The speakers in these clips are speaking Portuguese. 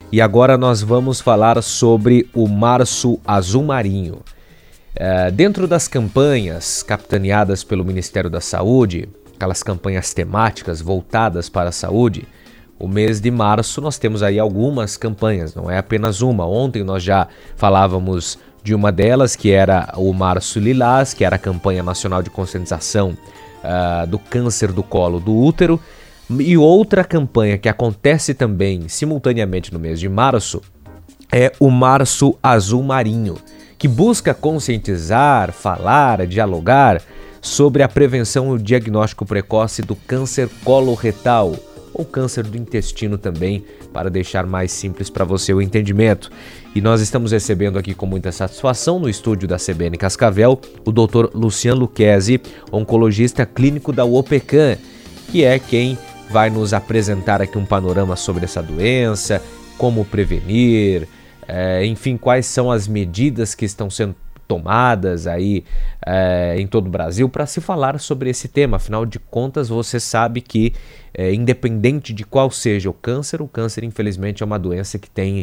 E agora nós vamos falar sobre o Março Azul Marinho. Dentro das campanhas capitaneadas pelo Ministério da Saúde, aquelas campanhas temáticas voltadas para a saúde, o mês de março nós temos aí algumas campanhas, não é apenas uma. Ontem nós já falávamos de uma delas, que era o Março Lilás, que era a campanha nacional de conscientização do câncer do colo do útero. E outra campanha que acontece também simultaneamente no mês de março é o Março Azul Marinho, que busca conscientizar, falar, dialogar sobre a prevenção e o diagnóstico precoce do câncer coloretal, ou câncer do intestino também, para deixar mais simples para você o entendimento. E nós estamos recebendo aqui com muita satisfação no estúdio da CBN Cascavel o Dr. Luciano Lucchesi, oncologista clínico da UOPECAM, que é quem vai nos apresentar aqui um panorama sobre essa doença, como prevenir, enfim, quais são as medidas que estão sendo tomadas aí em todo o Brasil para se falar sobre esse tema. Afinal de contas, você sabe que independente de qual seja o câncer infelizmente é uma doença que tem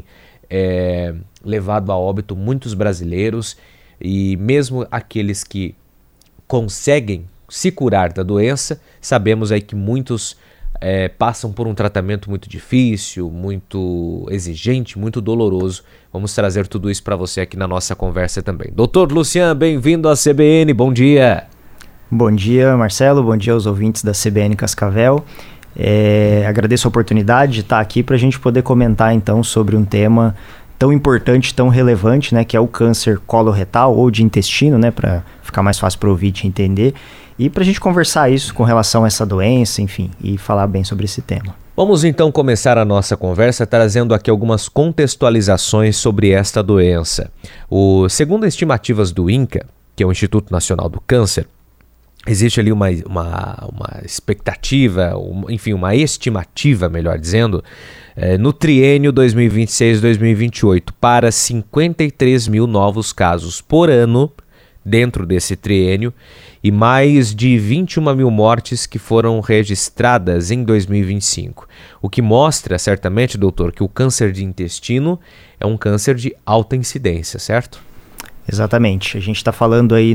levado a óbito muitos brasileiros, e mesmo aqueles que conseguem se curar da doença, sabemos aí que muitos passam por um tratamento muito difícil, muito exigente, muito doloroso. Vamos trazer tudo isso para você aqui na nossa conversa também. Doutor Luciano, bem-vindo à CBN, bom dia. Bom dia, Marcelo, bom dia aos ouvintes da CBN Cascavel. Agradeço a oportunidade de estar aqui para a gente poder comentar então sobre um tema tão importante, tão relevante, né, que é o câncer coloretal ou de intestino, né, para ficar mais fácil para o ouvinte entender. E para a gente conversar isso com relação a essa doença, enfim, e falar bem sobre esse tema. Vamos então começar a nossa conversa trazendo aqui algumas contextualizações sobre esta doença. Segundo estimativas do INCA, que é o Instituto Nacional do Câncer, existe ali uma expectativa, enfim, uma estimativa, melhor dizendo, no triênio 2026-2028 para 53 mil novos casos por ano dentro desse triênio, e mais de 21 mil mortes que foram registradas em 2025. O que mostra, certamente, doutor, que o câncer de intestino é um câncer de alta incidência, certo? Exatamente. A gente está falando aí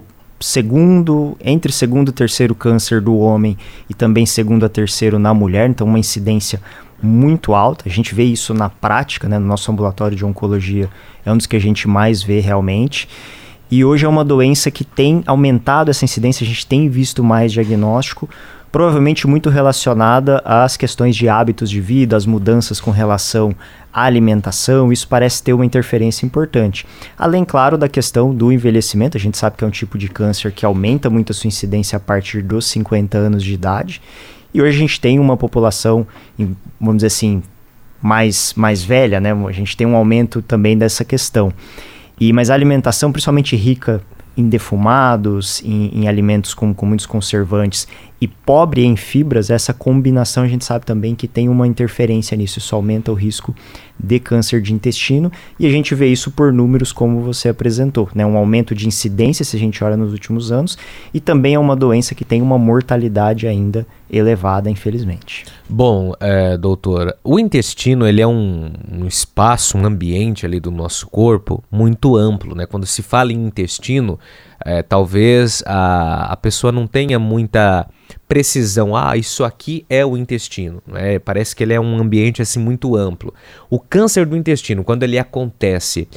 entre segundo e terceiro câncer do homem e também segundo a terceiro na mulher, então uma incidência muito alta. A gente vê isso na prática, né? No nosso ambulatório de oncologia é um dos que a gente mais vê realmente. E hoje é uma doença que tem aumentado essa incidência, a gente tem visto mais diagnóstico, provavelmente muito relacionada às questões de hábitos de vida, as mudanças com relação à alimentação. Isso parece ter uma interferência importante. Além, claro, da questão do envelhecimento, a gente sabe que é um tipo de câncer que aumenta muito a sua incidência a partir dos 50 anos de idade. E hoje a gente tem uma população, vamos dizer assim, mais velha, né? A gente tem um aumento também dessa questão. Mas a alimentação, principalmente rica em defumados, em alimentos com muitos conservantes e pobre em fibras, essa combinação a gente sabe também que tem uma interferência nisso. Isso aumenta o risco de câncer de intestino, e a gente vê isso por números como você apresentou, né? Um aumento de incidência se a gente olha nos últimos anos, e também é uma doença que tem uma mortalidade ainda elevada, infelizmente. Bom, doutor, o intestino ele é um espaço, um ambiente ali do nosso corpo muito amplo, né? Quando se fala em intestino, talvez a pessoa não tenha muita precisão. Isso aqui é o intestino, né? Parece que ele é um ambiente assim muito amplo. O câncer do intestino, quando ele acontece,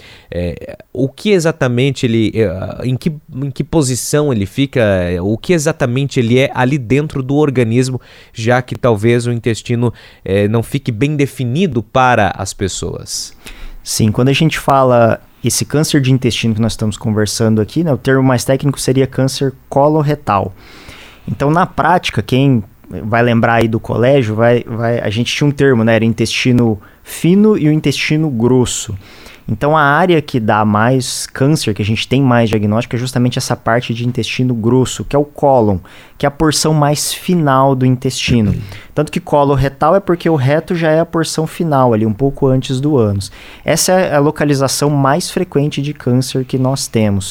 o que exatamente ele, em que posição ele fica, o que exatamente ele é ali dentro do organismo, já que talvez o intestino não fique bem definido para as pessoas? Sim, quando a gente fala esse câncer de intestino que nós estamos conversando aqui, né, o termo mais técnico seria câncer coloretal. Então, na prática, quem vai lembrar aí do colégio, a gente tinha um termo, né, era intestino fino e o intestino grosso. Então, a área que dá mais câncer, que a gente tem mais diagnóstico, é justamente essa parte de intestino grosso, que é o cólon, que é a porção mais final do intestino. Tanto que coloretal é porque o reto já é a porção final, ali um pouco antes do ânus. Essa é a localização mais frequente de câncer que nós temos.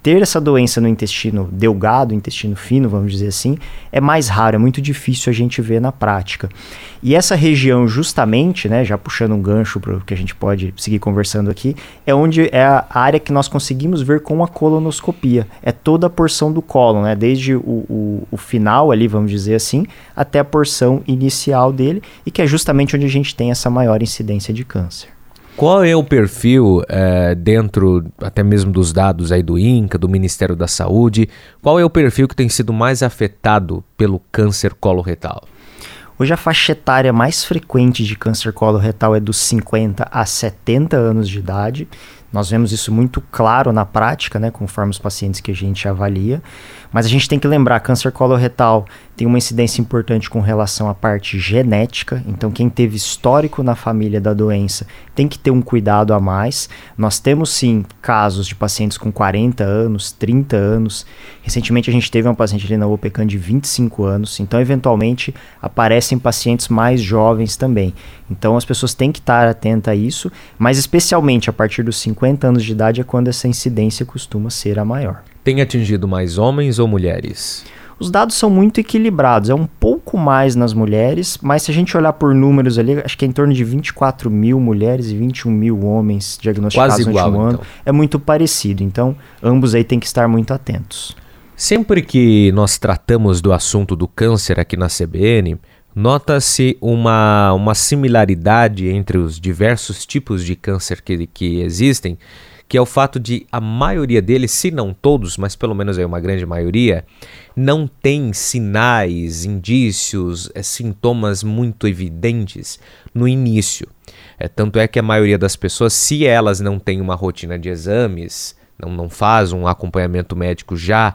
ter essa doença no intestino delgado, intestino fino, vamos dizer assim, é mais raro, é muito difícil a gente ver na prática. E essa região justamente, né, já puxando um gancho para o que a gente pode seguir conversando aqui, é onde é a área que nós conseguimos ver com a colonoscopia. É toda a porção do cólon, né, desde o final ali, vamos dizer assim, até a porção inicial dele, e que é justamente onde a gente tem essa maior incidência de câncer. Qual é o perfil, dentro até mesmo dos dados aí do INCA, do Ministério da Saúde, qual é o perfil que tem sido mais afetado pelo câncer coloretal? Hoje a faixa etária mais frequente de câncer coloretal é dos 50 a 70 anos de idade. Nós vemos isso muito claro na prática, né, conforme os pacientes que a gente avalia. Mas a gente tem que lembrar, câncer coloretal tem uma incidência importante com relação à parte genética. Então, quem teve histórico na família da doença tem que ter um cuidado a mais. Nós temos, sim, casos de pacientes com 40 anos, 30 anos. Recentemente, a gente teve uma paciente ali na UOPECAM de 25 anos. Então, eventualmente, aparecem pacientes mais jovens também. Então, as pessoas têm que estar atentas a isso, mas especialmente a partir dos 50 anos de idade é quando essa incidência costuma ser a maior. Tem atingido mais homens ou mulheres? Os dados são muito equilibrados, é um pouco mais nas mulheres, mas se a gente olhar por números ali, acho que é em torno de 24 mil mulheres e 21 mil homens diagnosticados no último ano. É muito parecido, então ambos aí têm que estar muito atentos. Sempre que nós tratamos do assunto do câncer aqui na CBN, nota-se uma similaridade entre os diversos tipos de câncer que existem, que é o fato de a maioria deles, se não todos, mas pelo menos aí uma grande maioria, não tem sinais, indícios, sintomas muito evidentes no início. Tanto é que a maioria das pessoas, se elas não têm uma rotina de exames, não faz um acompanhamento médico já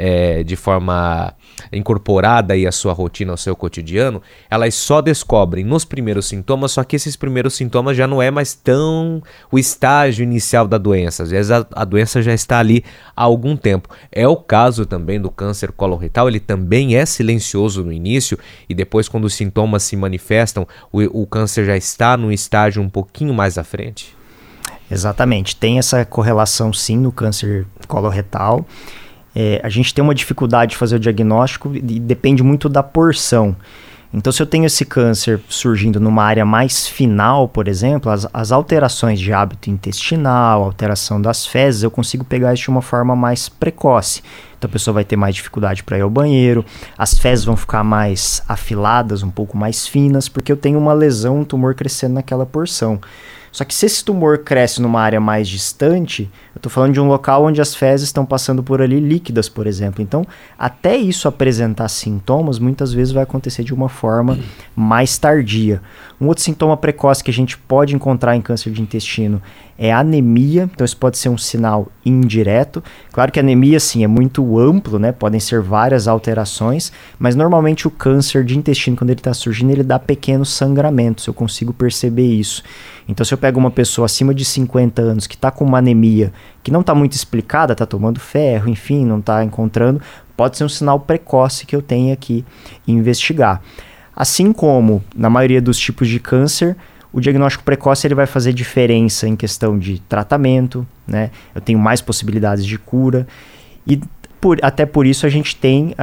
de forma incorporada aí à sua rotina, ao seu cotidiano, elas só descobrem nos primeiros sintomas, só que esses primeiros sintomas já não é mais tão o estágio inicial da doença. Às vezes a doença já está ali há algum tempo. É o caso também do câncer coloretal, ele também é silencioso no início e depois quando os sintomas se manifestam, o câncer já está num estágio um pouquinho mais à frente. Exatamente, tem essa correlação sim no câncer coloretal. A gente tem uma dificuldade de fazer o diagnóstico e depende muito da porção. Então, se eu tenho esse câncer surgindo numa área mais final, por exemplo, as alterações de hábito intestinal, alteração das fezes, eu consigo pegar isso de uma forma mais precoce. Então, a pessoa vai ter mais dificuldade para ir ao banheiro, as fezes vão ficar mais afiladas, um pouco mais finas, porque eu tenho uma lesão, um tumor crescendo naquela porção. Só que se esse tumor cresce numa área mais distante, eu estou falando de um local onde as fezes estão passando por ali líquidas, por exemplo. Então, até isso apresentar sintomas, muitas vezes vai acontecer de uma forma mais tardia. Um outro sintoma precoce que a gente pode encontrar em câncer de intestino é anemia. Então, isso pode ser um sinal indireto. Claro que a anemia, sim, é muito amplo, né? Podem ser várias alterações, mas normalmente o câncer de intestino, quando ele está surgindo, ele dá pequenos sangramentos. Eu consigo perceber isso. Então, se eu pego uma pessoa acima de 50 anos que está com uma anemia que não está muito explicada, está tomando ferro, enfim, não está encontrando, pode ser um sinal precoce que eu tenha que investigar. Assim como, na maioria dos tipos de câncer, o diagnóstico precoce ele vai fazer diferença em questão de tratamento, né? Eu tenho mais possibilidades de cura e até por isso a gente tem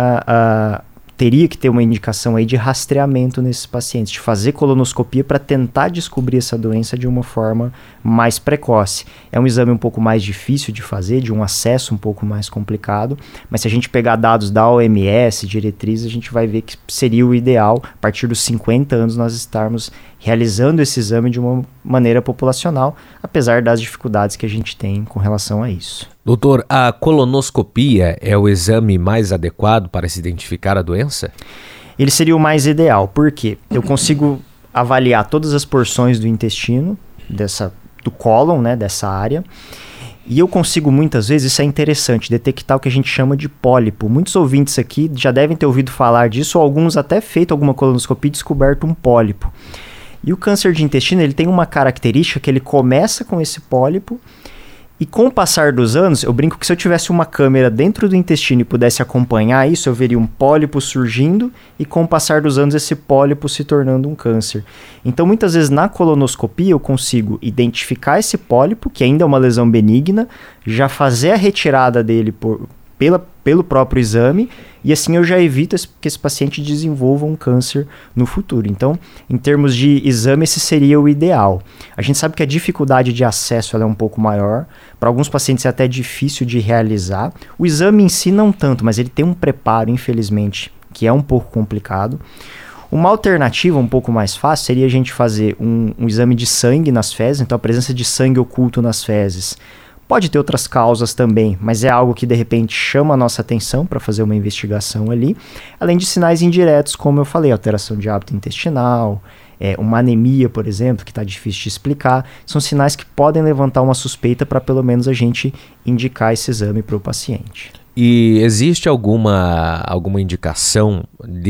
teria que ter uma indicação aí de rastreamento nesses pacientes, de fazer colonoscopia para tentar descobrir essa doença de uma forma mais precoce. É um exame um pouco mais difícil de fazer, de um acesso um pouco mais complicado, mas se a gente pegar dados da OMS, diretrizes, a gente vai ver que seria o ideal, a partir dos 50 anos, nós estarmos realizando esse exame de uma maneira populacional, apesar das dificuldades que a gente tem com relação a isso. Doutor, a colonoscopia é o exame mais adequado para se identificar a doença? Ele seria o mais ideal, porque eu consigo avaliar todas as porções do intestino, do cólon, né, dessa área, e eu consigo muitas vezes, isso é interessante, detectar o que a gente chama de pólipo. Muitos ouvintes aqui já devem ter ouvido falar disso, ou alguns até feito alguma colonoscopia e descoberto um pólipo. E o câncer de intestino ele tem uma característica que ele começa com esse pólipo E com o passar dos anos, eu brinco que se eu tivesse uma câmera dentro do intestino e pudesse acompanhar isso, eu veria um pólipo surgindo e com o passar dos anos esse pólipo se tornando um câncer. Então muitas vezes na colonoscopia eu consigo identificar esse pólipo, que ainda é uma lesão benigna, já fazer a retirada dele pelo próprio exame, e assim eu já evito que esse paciente desenvolva um câncer no futuro. Então, em termos de exame, esse seria o ideal. A gente sabe que a dificuldade de acesso ela é um pouco maior, para alguns pacientes é até difícil de realizar. O exame em si não tanto, mas ele tem um preparo, infelizmente, que é um pouco complicado. Uma alternativa um pouco mais fácil seria a gente fazer um exame de sangue nas fezes, então a presença de sangue oculto nas fezes. Pode ter outras causas também, mas é algo que de repente chama a nossa atenção para fazer uma investigação ali, além de sinais indiretos, como eu falei, alteração de hábito intestinal, uma anemia, por exemplo, que está difícil de explicar, são sinais que podem levantar uma suspeita para pelo menos a gente indicar esse exame para o paciente. E existe alguma indicação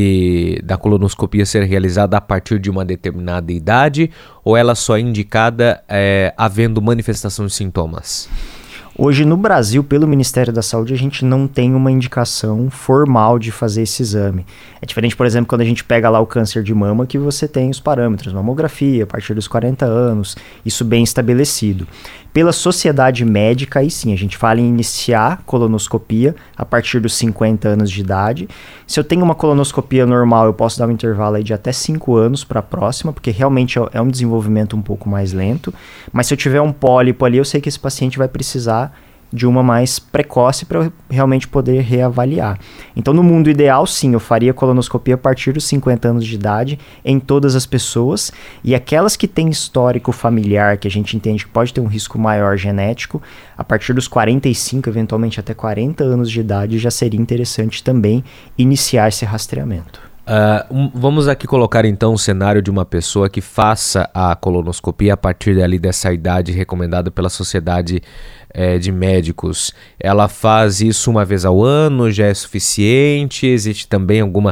da colonoscopia ser realizada a partir de uma determinada idade, ou ela só é indicada havendo manifestação de sintomas? Hoje no Brasil, pelo Ministério da Saúde, a gente não tem uma indicação formal de fazer esse exame. É diferente, por exemplo, quando a gente pega lá o câncer de mama, que você tem os parâmetros, mamografia, a partir dos 40 anos, isso bem estabelecido. Pela sociedade médica, aí sim, a gente fala em iniciar colonoscopia a partir dos 50 anos de idade. Se eu tenho uma colonoscopia normal, eu posso dar um intervalo aí de até 5 anos para a próxima, porque realmente é um desenvolvimento um pouco mais lento. Mas se eu tiver um pólipo ali, eu sei que esse paciente vai precisar de uma mais precoce para eu realmente poder reavaliar. Então, no mundo ideal, sim, eu faria colonoscopia a partir dos 50 anos de idade em todas as pessoas, e aquelas que têm histórico familiar, que a gente entende que pode ter um risco maior genético, a partir dos 45, eventualmente até 40 anos de idade, já seria interessante também iniciar esse rastreamento. Vamos aqui colocar então o cenário de uma pessoa que faça a colonoscopia a partir dessa idade recomendada pela Sociedade de Médicos. Ela faz isso uma vez ao ano, já é suficiente? Existe também alguma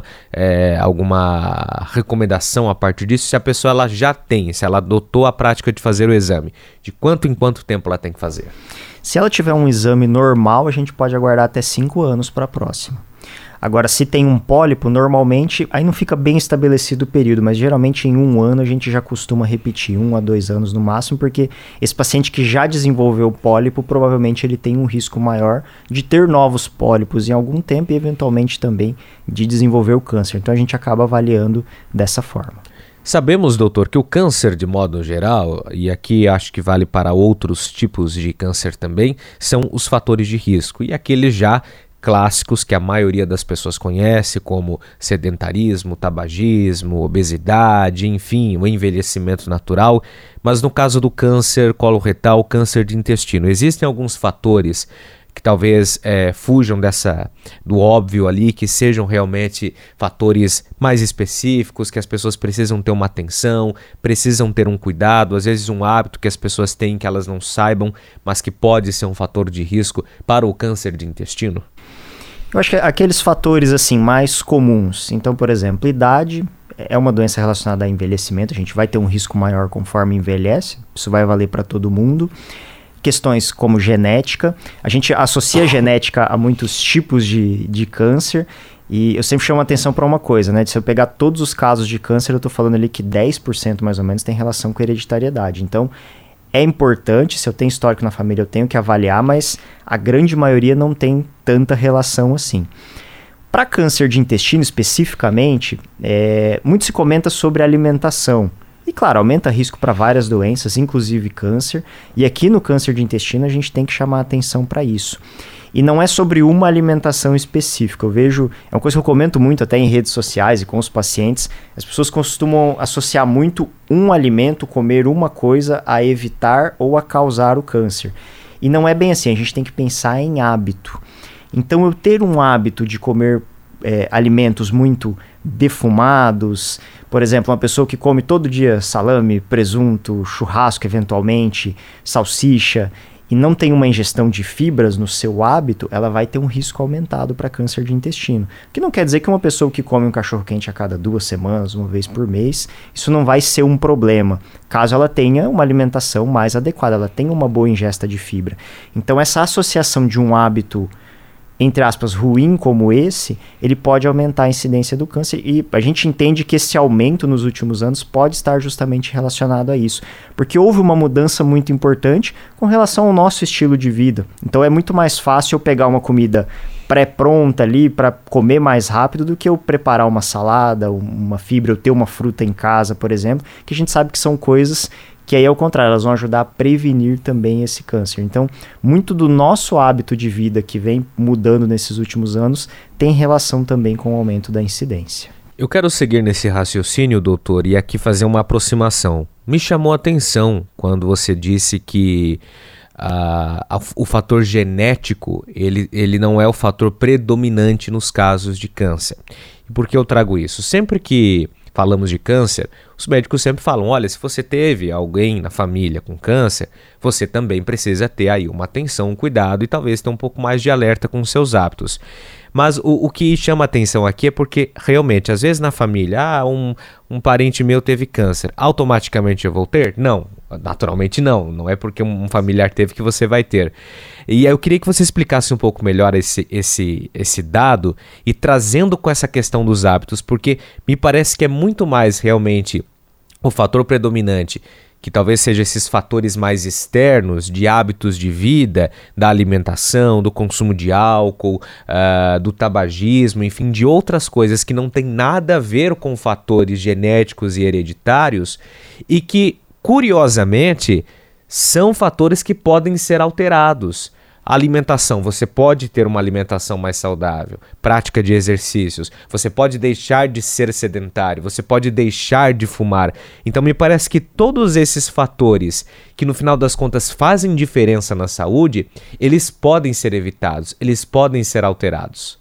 recomendação a partir disso? Se a pessoa se ela adotou a prática de fazer o exame, de quanto em quanto tempo ela tem que fazer? Se ela tiver um exame normal, a gente pode aguardar até 5 anos para a próxima. Agora, se tem um pólipo, normalmente, aí não fica bem estabelecido o período, mas geralmente em 1 ano a gente já costuma repetir, 1 a 2 anos no máximo, porque esse paciente que já desenvolveu pólipo, provavelmente ele tem um risco maior de ter novos pólipos em algum tempo e eventualmente também de desenvolver o câncer. Então a gente acaba avaliando dessa forma. Sabemos, doutor, que o câncer de modo geral, e aqui acho que vale para outros tipos de câncer também, são os fatores de risco, e aqueles já clássicos que a maioria das pessoas conhece, como sedentarismo, tabagismo, obesidade, enfim, o envelhecimento natural. Mas no caso do câncer coloretal, câncer de intestino, existem alguns fatores que talvez fujam do óbvio ali, que sejam realmente fatores mais específicos, que as pessoas precisam ter uma atenção, precisam ter um cuidado, às vezes um hábito que as pessoas têm que elas não saibam, mas que pode ser um fator de risco para o câncer de intestino? Eu acho que aqueles fatores assim mais comuns, então, por exemplo, idade é uma doença relacionada a envelhecimento, a gente vai ter um risco maior conforme envelhece, isso vai valer para todo mundo. Questões como genética, a gente associa a genética a muitos tipos de câncer, e eu sempre chamo a atenção para uma coisa, né? Se eu pegar todos os casos de câncer, eu estou falando ali que 10% mais ou menos tem relação com hereditariedade. Então, é importante, se eu tenho histórico na família, eu tenho que avaliar, mas a grande maioria não tem tanta relação assim. Para câncer de intestino especificamente, muito se comenta sobre alimentação. E claro, aumenta risco para várias doenças, inclusive câncer. E aqui no câncer de intestino a gente tem que chamar a atenção para isso. E não é sobre uma alimentação específica. Eu vejo, é uma coisa que eu comento muito até em redes sociais e com os pacientes. As pessoas costumam associar muito um alimento, comer uma coisa, a evitar ou a causar o câncer. E não é bem assim, a gente tem que pensar em hábito. Então eu ter um hábito de comer alimentos muito defumados, por exemplo, uma pessoa que come todo dia salame, presunto, churrasco eventualmente, salsicha, e não tem uma ingestão de fibras no seu hábito, ela vai ter um risco aumentado para câncer de intestino. O que não quer dizer que uma pessoa que come um cachorro-quente a cada 2 semanas, uma vez por mês, isso não vai ser um problema, caso ela tenha uma alimentação mais adequada, ela tenha uma boa ingesta de fibra. Então essa associação de um hábito, entre aspas, ruim como esse, ele pode aumentar a incidência do câncer, e a gente entende que esse aumento nos últimos anos pode estar justamente relacionado a isso, porque houve uma mudança muito importante com relação ao nosso estilo de vida. Então é muito mais fácil eu pegar uma comida pré-pronta ali para comer mais rápido do que eu preparar uma salada, uma fibra, eu ter uma fruta em casa, por exemplo, que a gente sabe que são coisas que aí, ao contrário, elas vão ajudar a prevenir também esse câncer. Então, muito do nosso hábito de vida que vem mudando nesses últimos anos tem relação também com o aumento da incidência. Eu quero seguir nesse raciocínio, doutor, e aqui fazer uma aproximação. Me chamou a atenção quando você disse que o fator genético ele não é o fator predominante nos casos de câncer. E por que eu trago isso? Sempre que falamos de câncer, os médicos sempre falam, olha, se você teve alguém na família com câncer, você também precisa ter aí uma atenção, um cuidado e talvez ter um pouco mais de alerta com os seus hábitos. Mas o que chama atenção aqui é porque realmente, às vezes na família, um parente meu teve câncer, automaticamente eu vou ter? Não, naturalmente não. Não é porque um familiar teve que você vai ter. E aí eu queria que você explicasse um pouco melhor esse dado e trazendo com essa questão dos hábitos, porque me parece que é muito mais realmente o fator predominante, que talvez sejam esses fatores mais externos de hábitos de vida, da alimentação, do consumo de álcool, do tabagismo, enfim, de outras coisas que não tem nada a ver com fatores genéticos e hereditários e que, curiosamente, são fatores que podem ser alterados. A alimentação, você pode ter uma alimentação mais saudável, prática de exercícios, você pode deixar de ser sedentário, você pode deixar de fumar. Então me parece que todos esses fatores que no final das contas fazem diferença na saúde, eles podem ser evitados, eles podem ser alterados.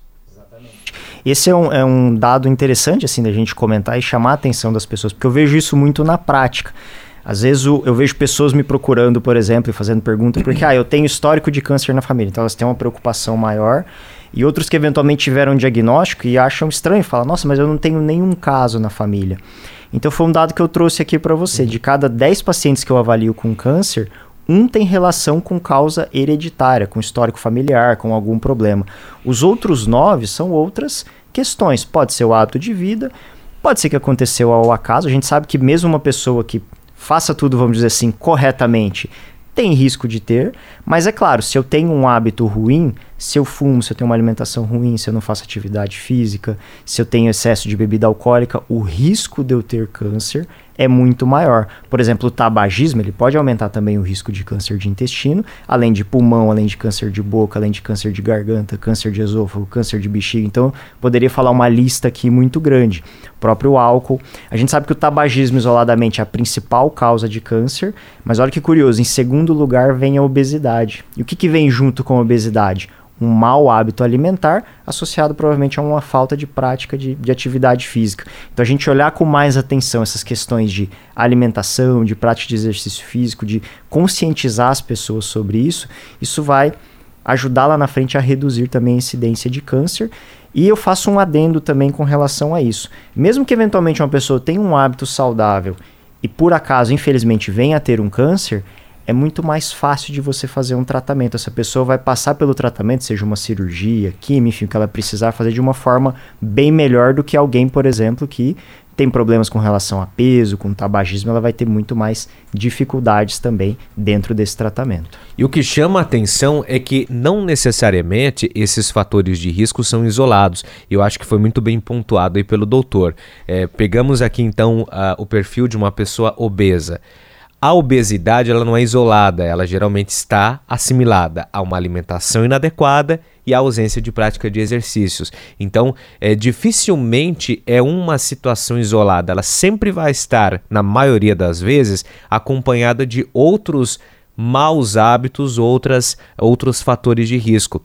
Esse é um dado interessante assim da gente comentar e chamar a atenção das pessoas, porque eu vejo isso muito na prática. Às vezes eu vejo pessoas me procurando, por exemplo, e fazendo pergunta, porque eu tenho histórico de câncer na família, então elas têm uma preocupação maior, e outros que eventualmente tiveram um diagnóstico e acham estranho, falam, nossa, mas eu não tenho nenhum caso na família. Então foi um dado que eu trouxe aqui para você, de cada 10 pacientes que eu avalio com câncer, um tem relação com causa hereditária, com histórico familiar, com algum problema. Os outros 9 são outras questões, pode ser o hábito de vida, pode ser que aconteceu ao acaso, a gente sabe que mesmo uma pessoa que faça tudo, vamos dizer assim, corretamente, tem risco de ter, mas é claro, se eu tenho um hábito ruim, se eu fumo, se eu tenho uma alimentação ruim, se eu não faço atividade física, se eu tenho excesso de bebida alcoólica, o risco de eu ter câncer é muito maior. Por exemplo, o tabagismo, ele pode aumentar também o risco de câncer de intestino, além de pulmão, além de câncer de boca, além de câncer de garganta, câncer de esôfago, câncer de bexiga. Então, poderia falar uma lista aqui muito grande. O próprio álcool. A gente sabe que o tabagismo isoladamente é a principal causa de câncer, mas olha que curioso, em segundo lugar vem a obesidade. E o que vem junto com a obesidade? Um mau hábito alimentar associado provavelmente a uma falta de prática de atividade física. Então a gente olhar com mais atenção essas questões de alimentação, de prática de exercício físico, de conscientizar as pessoas sobre isso, isso vai ajudar lá na frente a reduzir também a incidência de câncer. E eu faço um adendo também com relação a isso. Mesmo que eventualmente uma pessoa tenha um hábito saudável e por acaso, infelizmente, venha a ter um câncer, é muito mais fácil de você fazer um tratamento. Essa pessoa vai passar pelo tratamento, seja uma cirurgia, química, enfim, que ela precisar fazer de uma forma bem melhor do que alguém, por exemplo, que tem problemas com relação a peso, com tabagismo, ela vai ter muito mais dificuldades também dentro desse tratamento. E o que chama a atenção é que não necessariamente esses fatores de risco são isolados. Eu acho que foi muito bem pontuado aí pelo doutor. Pegamos aqui então o perfil de uma pessoa obesa. A obesidade ela não é isolada, ela geralmente está assimilada a uma alimentação inadequada e a ausência de prática de exercícios. Então, dificilmente é uma situação isolada, ela sempre vai estar, na maioria das vezes, acompanhada de outros maus hábitos, outros fatores de risco.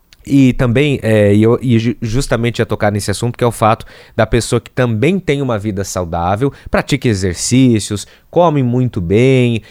E também, justamente ia tocar nesse assunto, que é o fato da pessoa que também tem uma vida saudável, pratique exercícios, come muito bem,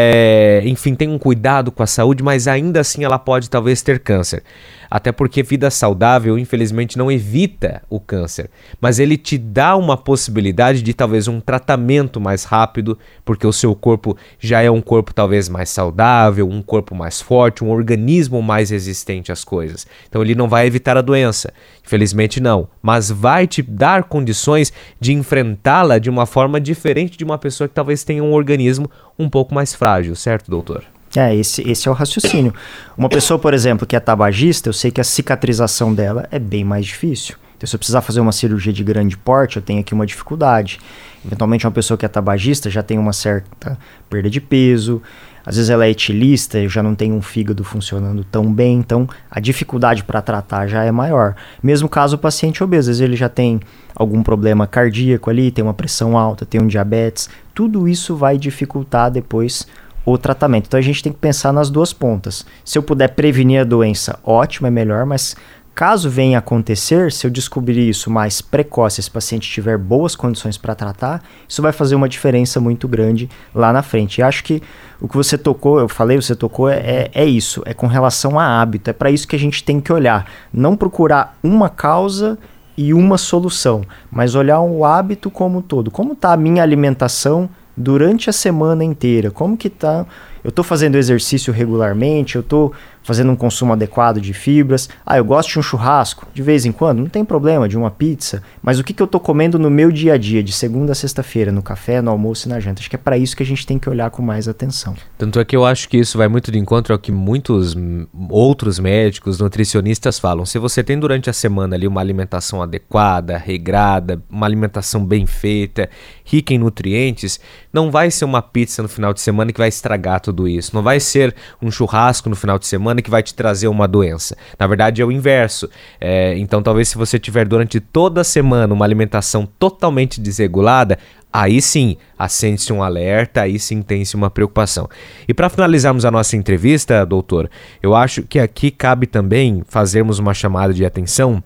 enfim, tem um cuidado com a saúde, mas ainda assim ela pode talvez ter câncer. Até porque vida saudável, infelizmente, não evita o câncer, mas ele te dá uma possibilidade de talvez um tratamento mais rápido, porque o seu corpo já é um corpo talvez mais saudável, um corpo mais forte, um organismo mais resistente às coisas. Então ele não vai evitar a doença, infelizmente não, mas vai te dar condições de enfrentá-la de uma forma diferente de uma pessoa que talvez tenha um organismo um pouco mais frágil, certo, doutor? Esse é o raciocínio. Uma pessoa, por exemplo, que é tabagista, eu sei que a cicatrização dela é bem mais difícil. Então, se eu precisar fazer uma cirurgia de grande porte, eu tenho aqui uma dificuldade. Eventualmente, uma pessoa que é tabagista já tem uma certa perda de peso, às vezes ela é etilista, já não tem um fígado funcionando tão bem, então a dificuldade para tratar já é maior. Mesmo caso o paciente obeso, às vezes ele já tem algum problema cardíaco ali, tem uma pressão alta, tem um diabetes, tudo isso vai dificultar depois o tratamento. Então a gente tem que pensar nas duas pontas. Se eu puder prevenir a doença, ótimo, é melhor, mas caso venha a acontecer, se eu descobrir isso mais precoce, esse paciente tiver boas condições para tratar, isso vai fazer uma diferença muito grande lá na frente. E acho que o que você tocou, você tocou, é isso, é com relação a hábito, é para isso que a gente tem que olhar. Não procurar uma causa e uma solução, mas olhar o hábito como um todo. Como está a minha alimentação durante a semana inteira? Como que tá? Eu estou fazendo exercício regularmente, eu estou fazendo um consumo adequado de fibras. Eu gosto de um churrasco, de vez em quando, não tem problema, de uma pizza, mas o que eu estou comendo no meu dia a dia, de segunda a sexta-feira, no café, no almoço e na janta? Acho que é para isso que a gente tem que olhar com mais atenção. Tanto é que eu acho que isso vai muito de encontro ao que muitos outros médicos, nutricionistas falam. Se você tem durante a semana ali uma alimentação adequada, regrada, uma alimentação bem feita, rica em nutrientes, não vai ser uma pizza no final de semana que vai estragar tudo isso. Não vai ser um churrasco no final de semana que vai te trazer uma doença. Na verdade é o inverso. Então talvez se você tiver durante toda a semana uma alimentação totalmente desregulada, aí sim acende-se um alerta, aí sim tem-se uma preocupação. E para finalizarmos a nossa entrevista, doutor, eu acho que aqui cabe também fazermos uma chamada de atenção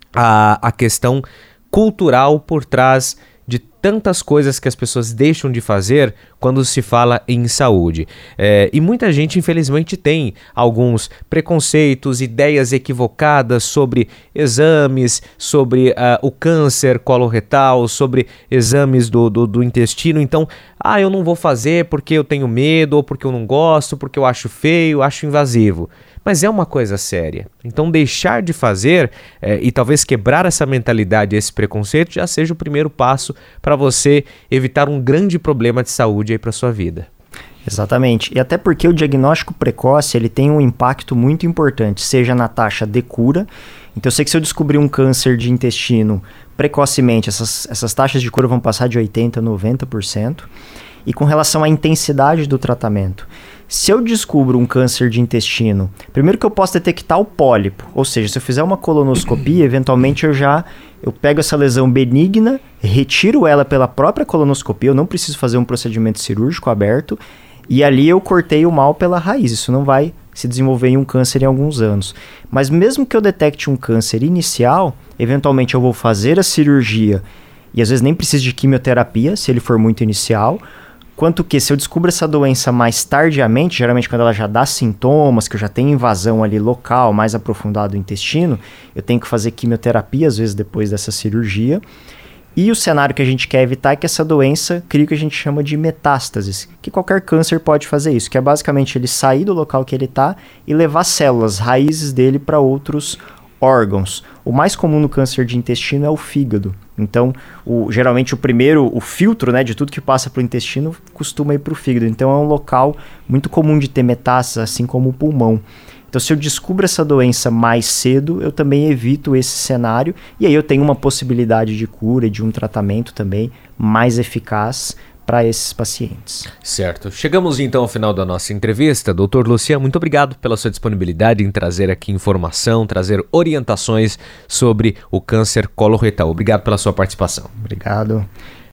à questão cultural por trás de tantas coisas que as pessoas deixam de fazer quando se fala em saúde. E muita gente, infelizmente, tem alguns preconceitos, ideias equivocadas sobre exames, sobre o câncer coloretal, sobre exames do intestino. Então, eu não vou fazer porque eu tenho medo, ou porque eu não gosto, porque eu acho feio, acho invasivo. Mas é uma coisa séria. Então deixar de fazer e talvez quebrar essa mentalidade, esse preconceito, já seja o primeiro passo para você evitar um grande problema de saúde aí para sua vida. Exatamente. E até porque o diagnóstico precoce ele tem um impacto muito importante, seja na taxa de cura. Então eu sei que se eu descobrir um câncer de intestino precocemente, essas taxas de cura vão passar de 80% a 90%. E com relação à intensidade do tratamento, se eu descubro um câncer de intestino, primeiro que eu posso detectar o pólipo, ou seja, se eu fizer uma colonoscopia, eventualmente eu pego essa lesão benigna, retiro ela pela própria colonoscopia, eu não preciso fazer um procedimento cirúrgico aberto, e ali eu cortei o mal pela raiz, isso não vai se desenvolver em um câncer em alguns anos. Mas mesmo que eu detecte um câncer inicial, eventualmente eu vou fazer a cirurgia, e às vezes nem preciso de quimioterapia, se ele for muito inicial. Quanto que se eu descubro essa doença mais tardiamente, geralmente quando ela já dá sintomas, que eu já tenho invasão ali local, mais aprofundado do intestino, eu tenho que fazer quimioterapia, às vezes depois dessa cirurgia. E o cenário que a gente quer evitar é que essa doença crie o que a gente chama de metástases, que qualquer câncer pode fazer isso, que é basicamente ele sair do local que ele está e levar células, raízes dele para outros órgãos. O mais comum no câncer de intestino é o fígado. Então, geralmente o filtro, né, de tudo que passa para o intestino costuma ir para o fígado. Então, é um local muito comum de ter metástases, assim como o pulmão. Então, se eu descubro essa doença mais cedo, eu também evito esse cenário. E aí eu tenho uma possibilidade de cura e de um tratamento também mais eficaz para esses pacientes. Certo. Chegamos então ao final da nossa entrevista. Dr. Lucian, muito obrigado pela sua disponibilidade em trazer aqui informação, trazer orientações sobre o câncer coloretal. Obrigado pela sua participação. Obrigado.